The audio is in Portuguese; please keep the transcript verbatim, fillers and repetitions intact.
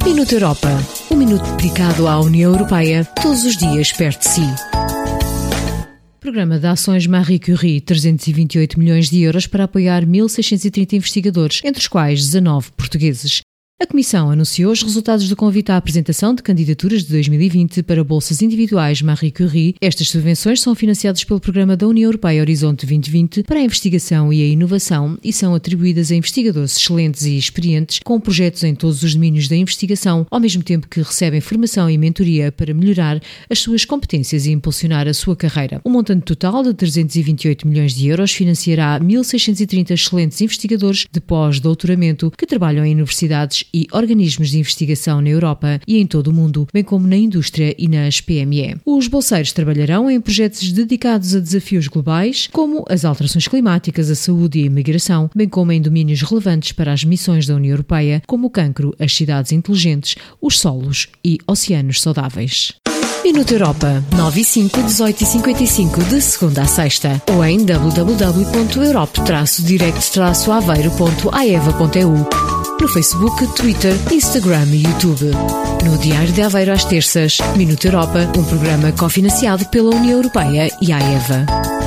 Minuto Europa. Um minuto dedicado à União Europeia, todos os dias perto de si. Programa de Ações Marie Curie, trezentos e vinte e oito milhões de euros para apoiar mil seiscentos e trinta investigadores, entre os quais dezanove portugueses. A Comissão anunciou os resultados do convite à apresentação de candidaturas de dois mil e vinte para bolsas individuais Marie Curie. Estas subvenções são financiadas pelo Programa da União Europeia Horizonte dois mil e vinte para a investigação e a inovação e são atribuídas a investigadores excelentes e experientes com projetos em todos os domínios da investigação, ao mesmo tempo que recebem formação e mentoria para melhorar as suas competências e impulsionar a sua carreira. O montante total de trezentos e vinte e oito milhões de euros financiará mil seiscentos e trinta excelentes investigadores de pós-doutoramento que trabalham em universidades e organismos de investigação na Europa e em todo o mundo, bem como na indústria e nas P M E. Os bolseiros trabalharão em projetos dedicados a desafios globais, como as alterações climáticas, a saúde e a imigração, bem como em domínios relevantes para as missões da União Europeia, como o cancro, as cidades inteligentes, os solos e oceanos saudáveis. Minuto Europa, nove e cinco, dezoito e cinquenta e cinco, de segunda a sexta, ou em w w w ponto europe traço direct traço aveiro ponto a e v a ponto e u, no Facebook, Twitter, Instagram e YouTube. No Diário de Aveiro às terças, Minuto Europa, um programa cofinanciado pela União Europeia e a AEVA.